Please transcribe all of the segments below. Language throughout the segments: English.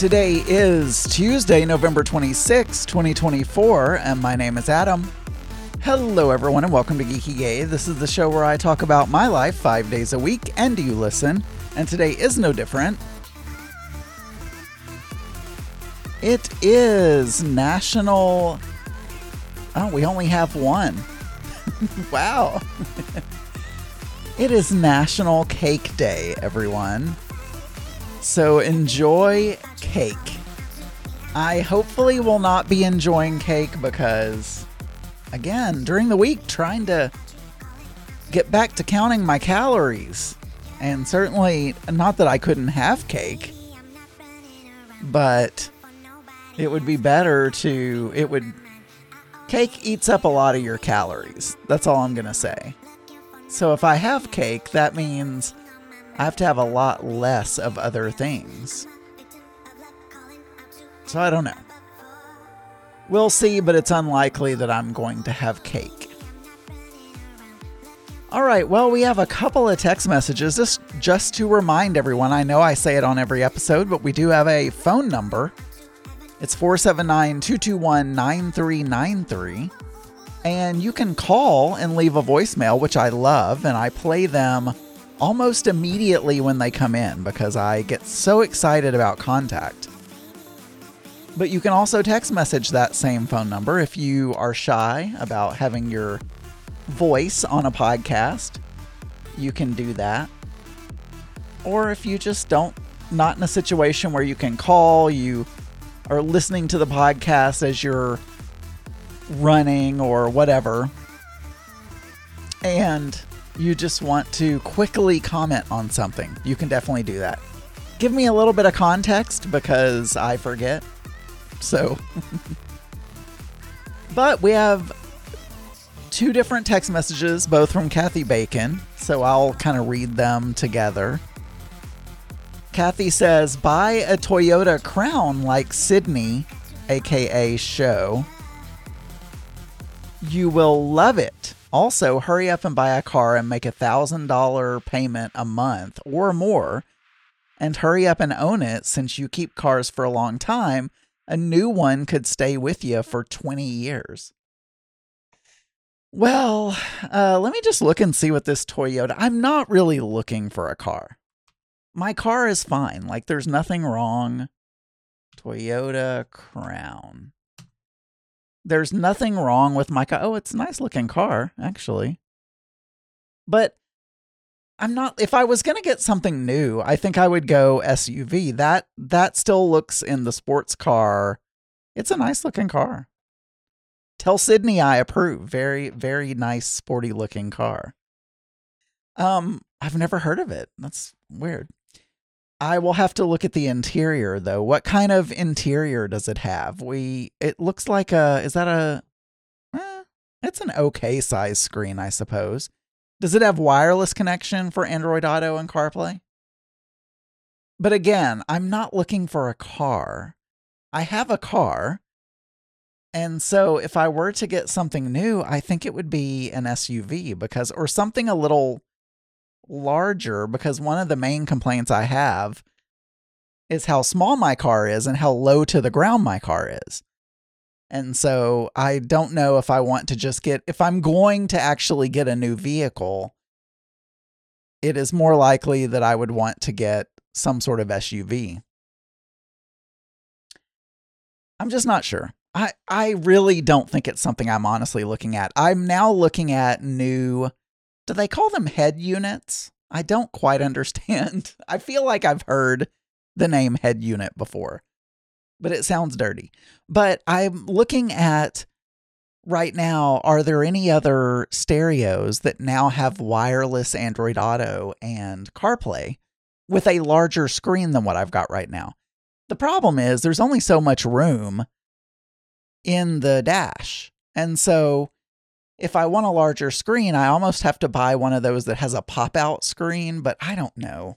Today is Tuesday, November 26, 2024, and my name is Adam. Hello, everyone, and welcome to Geeky Gay. This is the show where I talk about my life 5 days a week, and you listen, and today is no different. It is National... Oh, we only have one. Wow. It is National Cake Day, everyone. So enjoy cake. I hopefully will not be enjoying cake because, again, during the week, trying to get back to counting my calories. And certainly, not that I couldn't have cake, but it would be better to, cake eats up a lot of your calories. That's all I'm going to say. So if I have cake, that means I have to have a lot less of other things. So I don't know. We'll see, but it's unlikely that I'm going to have cake. All right, well, we have a couple of text messages. Just to remind everyone, I know I say it on every episode, but we do have a phone number. It's 479-221-9393. And you can call and leave a voicemail, which I love, and I play them almost immediately when they come in because I get so excited about contact. But you can also text message that same phone number if you are shy about having your voice on a podcast. You can do that. Or if you just not in a situation where you can call, you are listening to the podcast as you're running or whatever, and you just want to quickly comment on something, you can definitely do that. Give me a little bit of context because I forget. So, but we have two different text messages, both from Kathy Bacon, so I'll kind of read them together. Kathy says, buy a Toyota Crown like Sydney, aka Show. You will love it. Also, hurry up and buy a car and make $1,000 payment a month or more. And hurry up and own it since you keep cars for a long time. A new one could stay with you for 20 years. Well, let me just look and see what this Toyota... I'm not really looking for a car. My car is fine. Like, there's nothing wrong. Toyota Crown. There's nothing wrong with my car. Oh, it's a nice looking car, actually. But I'm not... If I was going to get something new, I think I would go SUV. That still looks in the sports car. It's a nice looking car. Tell Sydney I approve. Very, very nice, sporty looking car. I've never heard of it. That's weird. I will have to look at the interior, though. What kind of interior does it have? It looks like it's an okay size screen, I suppose. Does it have wireless connection for Android Auto and CarPlay? But again, I'm not looking for a car. I have a car. And so if I were to get something new, I think it would be an SUV or something a little larger, because one of the main complaints I have is how small my car is and how low to the ground my car is. And so I don't know if I want to if I'm going to actually get a new vehicle, it is more likely that I would want to get some sort of SUV. I'm just not sure. I really don't think it's something I'm honestly looking at. I'm now looking at new... Do they call them head units? I don't quite understand. I feel like I've heard the name head unit before, but it sounds dirty. But I'm looking at right now, are there any other stereos that now have wireless Android Auto and CarPlay with a larger screen than what I've got right now? The problem is there's only so much room in the dash. And so if I want a larger screen, I almost have to buy one of those that has a pop-out screen, but I don't know.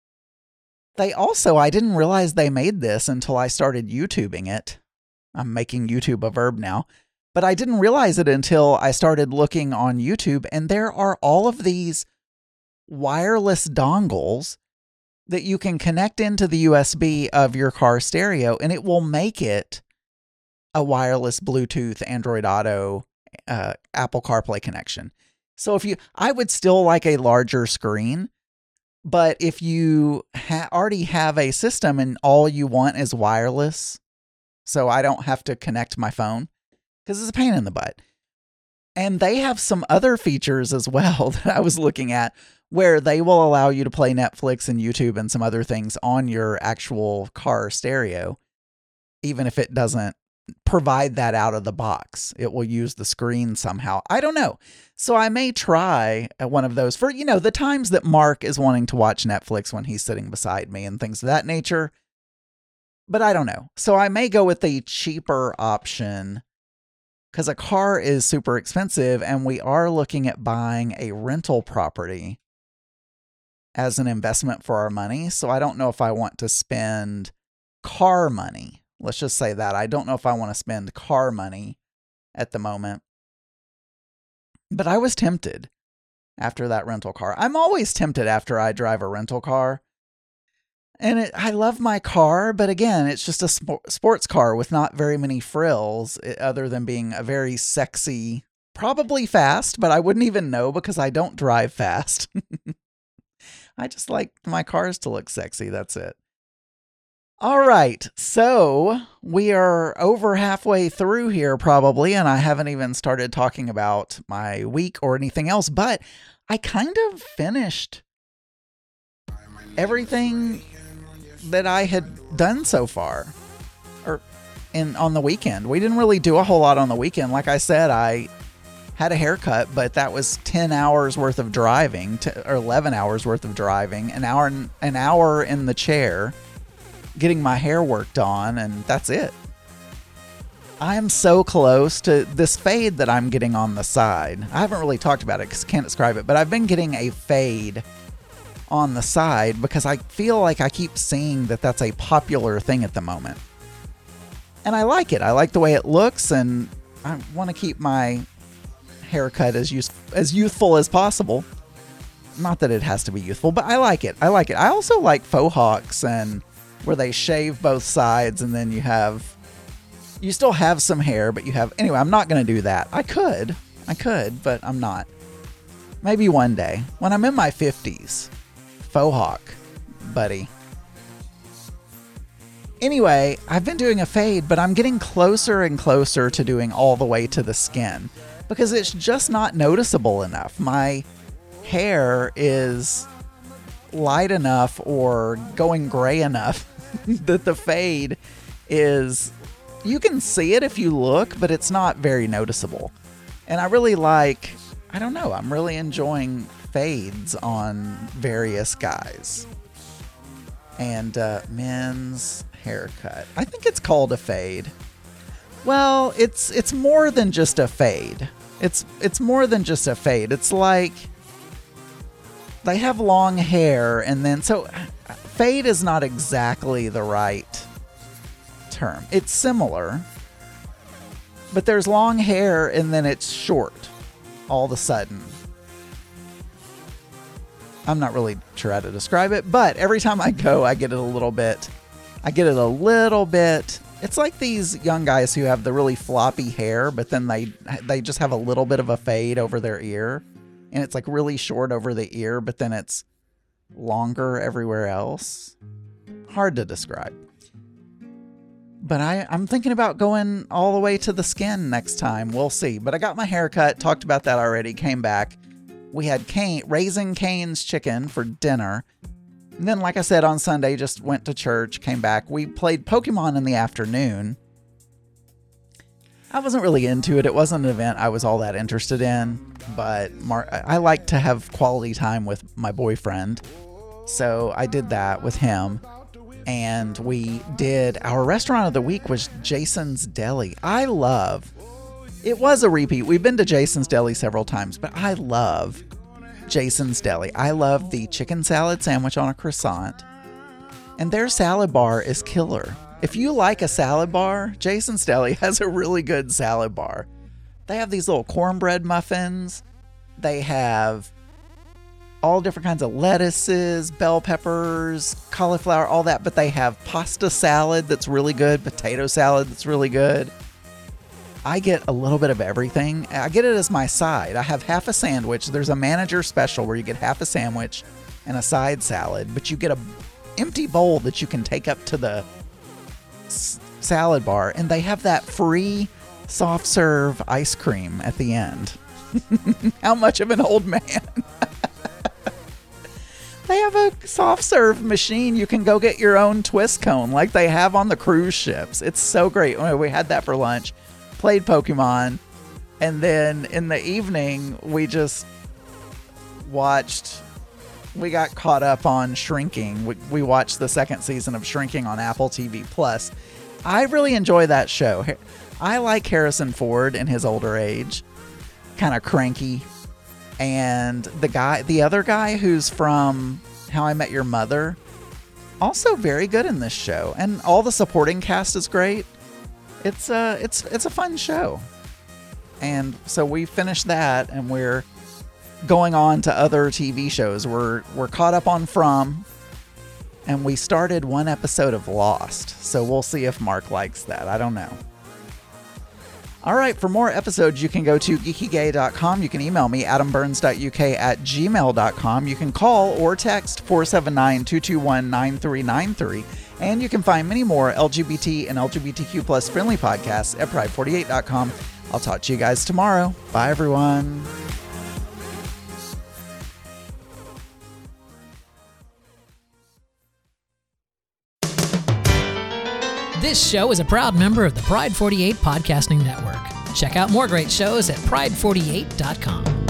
I didn't realize they made this until I started YouTubing it. I'm making YouTube a verb now. But I didn't realize it until I started looking on YouTube, and there are all of these wireless dongles that you can connect into the USB of your car stereo, and it will make it a wireless Bluetooth, Android Auto, Apple CarPlay connection. So I would still like a larger screen, but if you already have a system and all you want is wireless, so I don't have to connect my phone, because it's a pain in the butt. And they have some other features as well that I was looking at, where they will allow you to play Netflix and YouTube and some other things on your actual car stereo, even if it doesn't provide that out of the box. It will use the screen somehow. I don't know. So I may try one of those for, the times that Mark is wanting to watch Netflix when he's sitting beside me and things of that nature. But I don't know. So I may go with the cheaper option, because a car is super expensive and we are looking at buying a rental property as an investment for our money. So I don't know if I want to spend car money. Let's just say that. I don't know if I want to spend car money at the moment. But I was tempted after that rental car. I'm always tempted after I drive a rental car. And I love my car, but again, it's just a sports car with not very many frills, other than being a very sexy, probably fast, but I wouldn't even know because I don't drive fast. I just like my cars to look sexy. That's it. All right. So we are over halfway through here probably, and I haven't even started talking about my week or anything else, but I kind of finished everything that I had done so far, or on the weekend. We didn't really do a whole lot on the weekend. Like I said, I had a haircut, but that was 10 hours worth of driving, or 11 hours worth of driving, an hour in the chair, getting my hair worked on, and that's it. I am so close to this fade that I'm getting on the side. I haven't really talked about it because I can't describe it, but I've been getting a fade on the side because I feel like I keep seeing that that's a popular thing at the moment. And I like it. I like the way it looks, and I want to keep my haircut as youthful as possible. Not that it has to be youthful, but I like it. I also like faux hawks, and where they shave both sides and then you still have some hair, but anyway, I'm not going to do that. I could, but I'm not. Maybe one day when I'm in my 50s. Faux hawk, buddy. Anyway, I've been doing a fade, but I'm getting closer and closer to doing all the way to the skin because it's just not noticeable enough. My hair is light enough or going gray enough that the fade is, you can see it if you look, but it's not very noticeable. And I really I'm really enjoying fades on various guys. And men's haircut. I think it's called a fade. Well, it's more than just a fade. It's more than just a fade. It's like they have long hair, and then so fade is not exactly the right term. It's similar, but there's long hair and then it's short all of a sudden. I'm not really sure how to describe it, but every time I go, I get it a little bit. It's like these young guys who have the really floppy hair, but then they just have a little bit of a fade over their ear, and it's like really short over the ear, but then it's longer everywhere else. Hard to describe. But I'm thinking about going all the way to the skin next time. We'll see. But I got my hair cut, talked about that already, came back. We had Raising Cane's chicken for dinner. And then, like I said, on Sunday, just went to church, came back. We played Pokemon in the afternoon. I wasn't really into it. It wasn't an event I was all that interested in. But I like to have quality time with my boyfriend. So I did that with him. And we did, our restaurant of the week was Jason's Deli. It was a repeat. We've been to Jason's Deli several times, but I love Jason's Deli. I love the chicken salad sandwich on a croissant, and their salad bar is killer. If you like a salad bar, Jason's Deli has a really good salad bar. They have these little cornbread muffins. They have all different kinds of lettuces, bell peppers, cauliflower, all that. But they have pasta salad that's really good, potato salad that's really good. I get a little bit of everything. I get it as my side. I have half a sandwich. There's a manager special where you get half a sandwich and a side salad, but you get a empty bowl that you can take up to the salad bar, and they have that free soft serve ice cream at the end. How much of an old man? They have a soft serve machine. You can go get your own twist cone like they have on the cruise ships. It's so great. We had that for lunch. Played Pokemon, and then in the evening we just watched. We got caught up on Shrinking. We watched the second season of Shrinking on Apple TV Plus. I really enjoy that show. I like Harrison Ford in his older age, kind of cranky, and the other guy who's from How I Met Your Mother, also very good in this show, and all the supporting cast is great. It's a fun show. And so we finished that, and we're going on to other TV shows. We're caught up on From, and we started one episode of Lost. So we'll see if Mark likes that. I don't know. All right, for more episodes, you can go to geekygay.com. You can email me, adamburns.uk@gmail.com. You can call or text 479-221-9393. And you can find many more LGBT and LGBTQ plus friendly podcasts at pride48.com. I'll talk to you guys tomorrow. Bye, everyone. This show is a proud member of the Pride 48 Podcasting Network. Check out more great shows at pride48.com.